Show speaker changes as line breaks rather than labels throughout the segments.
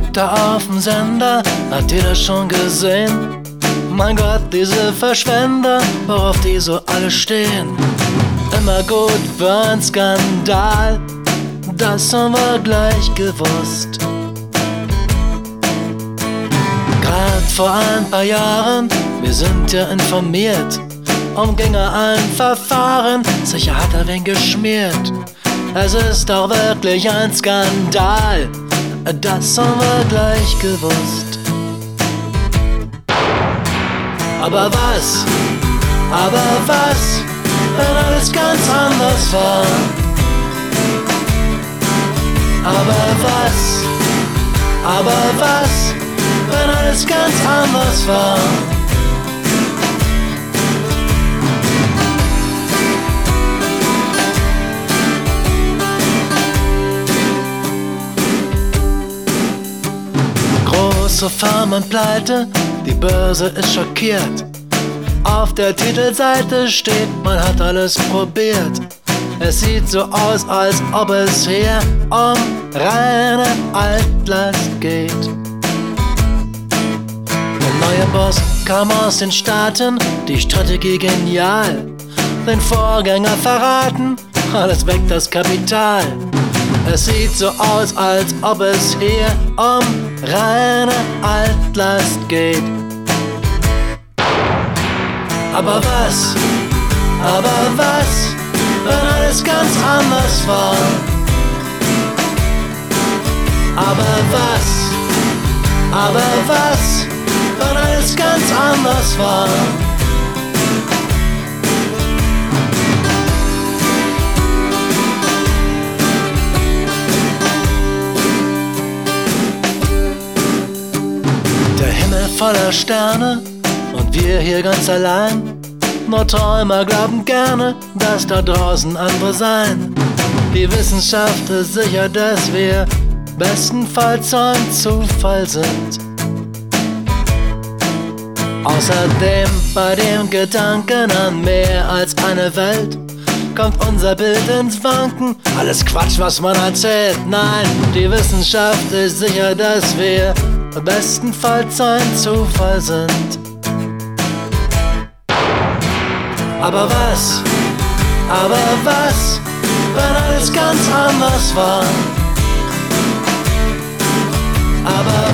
Da auf dem Sender, habt ihr das schon gesehen? Mein Gott, diese Verschwender, worauf die so alle stehen. Immer gut für ein Skandal, das haben wir gleich gewusst. Grad vor ein paar Jahren, wir sind ja informiert, umginge ein Verfahren, sicher hat er wen geschmiert. Es ist doch wirklich ein Skandal, das haben wir gleich gewusst. Aber was, wenn alles ganz anders war? Aber was, wenn alles ganz anders war? Große Firmen pleite, die Börse ist schockiert. Auf der Titelseite steht, man hat alles probiert. Es sieht so aus, als ob es hier um reine Altlast geht. Der neue Boss kam aus den Staaten, die Strategie genial. Den Vorgänger verraten, alles weg das Kapital. Es sieht so aus, als ob es hier um reine Altlast geht. Aber was, wenn alles ganz anders war? Aber was, wenn alles ganz anders war? Der Himmel voller Sterne und wir hier ganz allein. Nur Träumer glauben gerne, dass da draußen andere sein. Die Wissenschaft ist sicher, dass wir bestenfalls ein Zufall sind. Außerdem bei dem Gedanken an mehr als eine Welt kommt unser Bild ins Wanken. Alles Quatsch, was man erzählt. Nein, die Wissenschaft ist sicher, dass wir bestenfalls ein Zufall sind. Aber was, wenn alles ganz anders war? Aber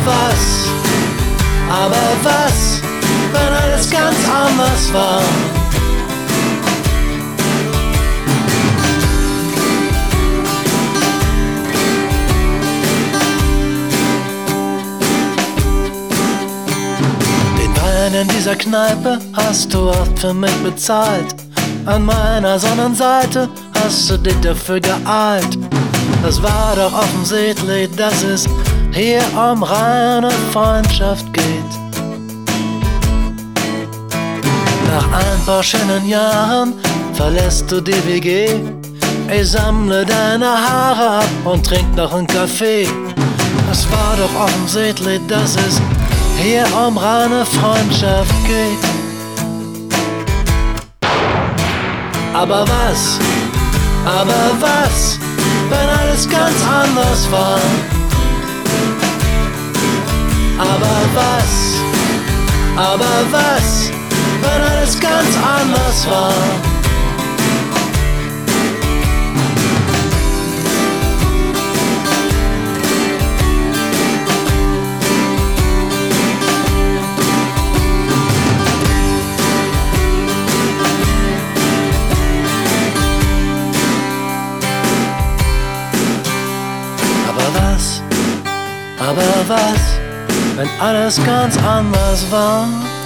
was, wenn alles ganz anders war? Den Wein in dieser Kneipe hast du oft für mich bezahlt. An meiner Sonnenseite hast du dich dafür geeilt. Das war doch offensichtlich, dass es hier um reine Freundschaft geht. Nach ein paar schönen Jahren verlässt du die WG. Ich sammle deine Haare ab und trink noch einen Kaffee. Es war doch offensichtlich, dass es hier um reine Freundschaft geht. Aber was, wenn alles ganz anders war? Aber was, wenn alles ganz anders war? Aber was, wenn alles ganz anders war?